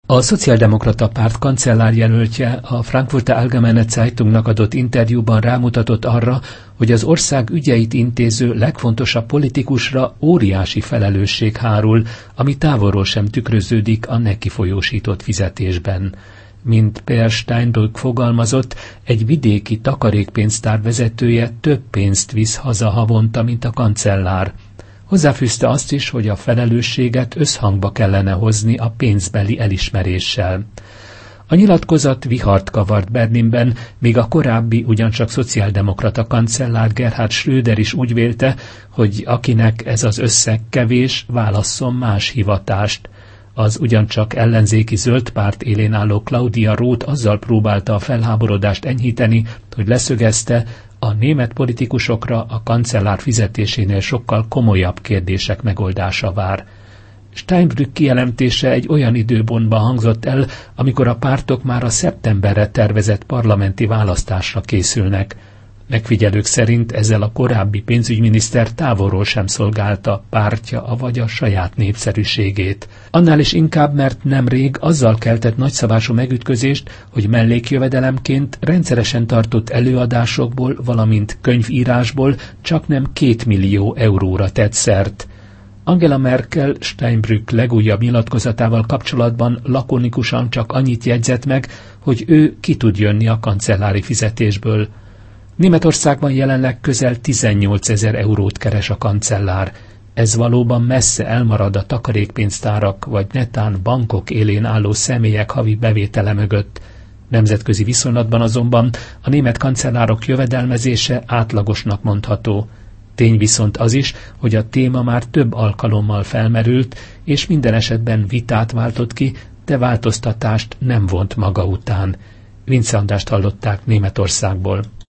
A Szociáldemokrata Párt kancellárjelöltje a Frankfurter Allgemeine Zeitungnak adott interjúban rámutatott arra, hogy az ország ügyeit intéző legfontosabb politikusra óriási felelősség hárul, ami távolról sem tükröződik a neki folyósított fizetésben. Mint Per Steinbrück fogalmazott, egy vidéki takarékpénztár vezetője több pénzt visz haza havonta, mint a kancellár. Hozzáfűzte azt is, hogy a felelősséget összhangba kellene hozni a pénzbeli elismeréssel. A nyilatkozat vihart kavart Berlinben, míg a korábbi, ugyancsak szociáldemokrata kancellár Gerhard Schröder is úgy vélte, hogy akinek ez az összeg kevés, válasszon más hivatást. Az ugyancsak ellenzéki zöld párt élén álló Claudia Roth azzal próbálta a felháborodást enyhíteni, hogy leszögezte, a német politikusokra a kancellár fizetésénél sokkal komolyabb kérdések megoldása vár. Steinbrück kijelentése egy olyan időpontban hangzott el, amikor a pártok már a szeptemberre tervezett parlamenti választásra készülnek. Megfigyelők szerint ezzel a korábbi pénzügyminiszter távolról sem szolgálta pártja avagy a saját népszerűségét. Annál is inkább, mert nemrég azzal keltett nagyszabású megütközést, hogy mellékjövedelemként rendszeresen tartott előadásokból, valamint könyvírásból csaknem 2 millió euróra tett szert. Angela Merkel Steinbrück legújabb nyilatkozatával kapcsolatban lakonikusan csak annyit jegyzett meg, hogy ő ki tud jönni a kancellári fizetésből. Németországban jelenleg közel 18 000 eurót keres a kancellár. Ez valóban messze elmarad a takarékpénztárak vagy netán bankok élén álló személyek havi bevétele mögött. Nemzetközi viszonylatban azonban a német kancellárok jövedelmezése átlagosnak mondható. Tény viszont az is, hogy a téma már több alkalommal felmerült, és minden esetben vitát váltott ki, de változtatást nem vont maga után. Vince Andrást hallották Németországból.